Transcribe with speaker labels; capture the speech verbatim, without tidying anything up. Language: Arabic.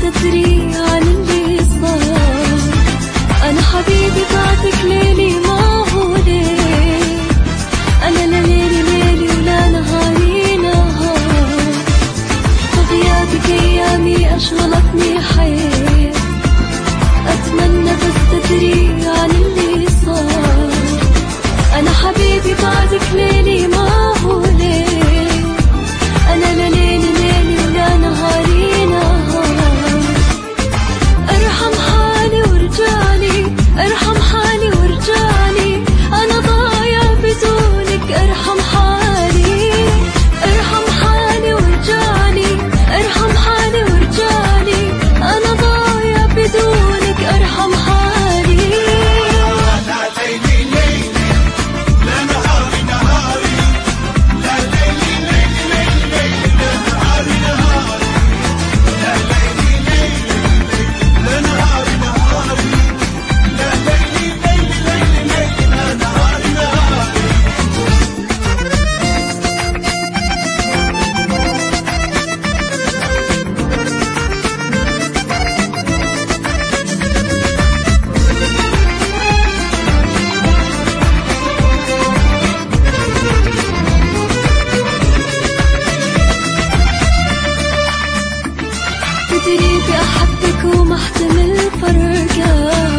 Speaker 1: تدري عن اللي صار. أنا حبيبي بعدك ليلي ما هو ليل، أنا لا ليلي ليلي ولا نهاري نهار. بغيابك أيامي أشغلتني حيل، أتمنى بس تدري عن اللي صار. أنا حبيبي بعدك ليلي ما هو ليل، أنا لا ليلي ليلي ولا نهاري نهار. أرحم حالي ورجالي، أرحم حالي ورجالي، أنا ضايع بدونك. أرحم حالي، أرحم حالي ورجالي، أرحم حالي ورجالي، أنا ضايع بدونك. أرحم حالي.
Speaker 2: لا ليلي ليلي لا نهاري نهاري، لا ليلي ليلي ليلي ليلي لا نهاري نهاري، لا ليلي ليلي لا نهاري نهاري، لا ليلي ليلي ليلي ليلي لا نهاري نهاري.
Speaker 1: تدري بأحبك ومحتمل فرقة،